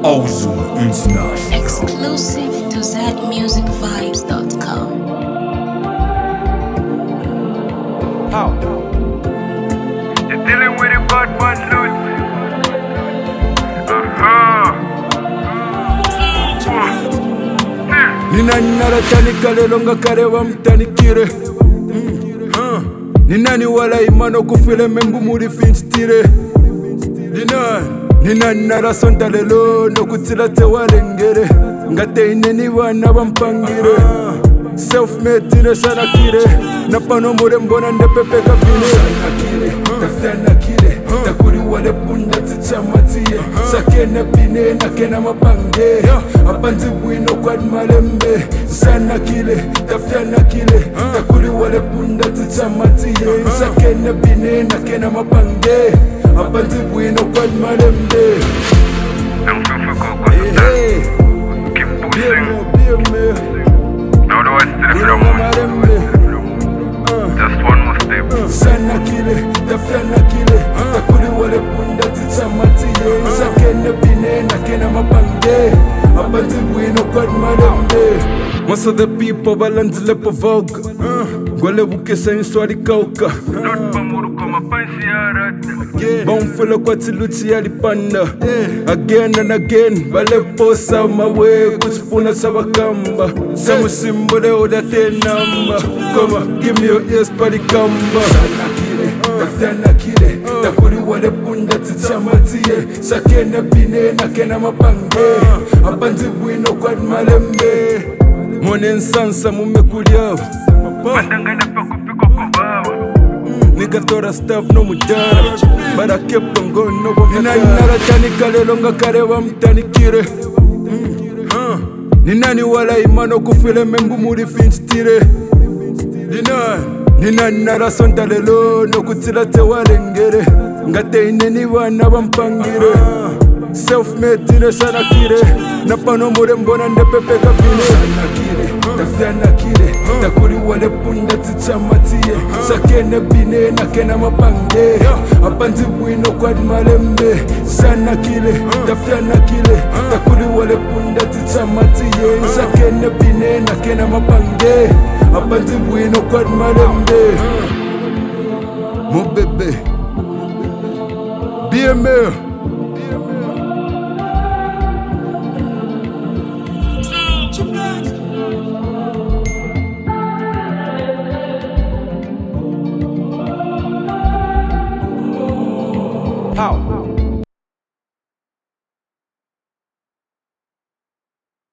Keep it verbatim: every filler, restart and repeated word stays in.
Ozu International. Exclusive to zed music vibes dot com. How? You're dealing with a bad man, loot. Uh-huh. Nina nara tanika lelo nga karewa mtanikire. Nina wala imano kufile membu muri finstire. Nina Nina nara sonta lelo no kutila te walengere. Ngate ineni wana wampangire. Self-made ine sana kire. Napano mure mbona ndepepe kapine. Sana kire, tafyana kire. Takuri wale bunda tichamatie. Sakene pine na kena mapange. Apanzi wino kwa malembe. Sana kile, tafyana kile. Takuri wale bunda tichamatie. Sakene pine na kena mapange. Apanzi wino kwa malembe. Hey, hey. Keep Bien pushing. me, bien me. Now the rest of the film. Just one more step. Sana kile, tafyana kile. Takuri wale bunda tichamatie. Sakene pine na kena mapange. Apanzi wino kwa malembe. Most of the people balanzile po vogue. Gwale buke sa inswari kauka. Not pamuru kama pansi ya rata. Bonfilo kwa tiluti ya lipanda. Again and again, bale posa mawe kuchipuna sabakamba. Samu simbole oda te namba. Koma, give me your ears pari kamba. Sana kile, tafyana kile. Takuri wale bunda tichamatie. Sakene pine na kena mapange. Apanzi wino kwa malembe. Mone nsansa mumekulia. Matangana pa kupiko kubawa. Nigga thought I stuff no mudara, but I kept on going no one. Nina nara tanika lelo nga karewa mtanikire. uh. Nina wala imano kufile membu muri finstire. Nina Nina nara sonta lelo no kutila te walengere. Ngate ineni wana wampangire. Self-made ine sana kire. Napano mure mbona ndepepe kapine. Sana kire, tafyana kire. Takuri wale bunda tichamatie. Sakene pine na kena mapange. Apanzi wino kwa malembe. Sana kile, tafyana kile. Takuri wale bunda tichamatie. Sakene pine na kena mapange. Apanzi wino kwa malembe. Mo bebe B M L